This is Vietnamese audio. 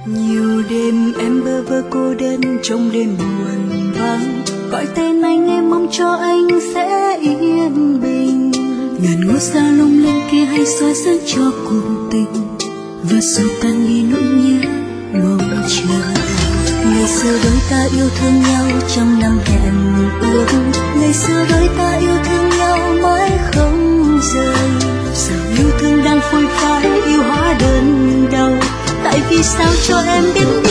Nhiều đêm em bơ vơ cô đơn trong đêm buồn vắng, gọi tên anh em mong cho anh sẽ yên bình. Ngàn ngôi sao lung linh kia hay soi sáng cho cuộc tình, và dù tan đi nỗi nhớ mong chờ. Ngày xưa đôi ta yêu thương nhau trăm năm hẹn ước, ngày xưa đôi ta yêu thương nhau mãi không rời. Giờ yêu thương đang phôi phai, yêu hóa đơn đau, tại vì sao cho em biết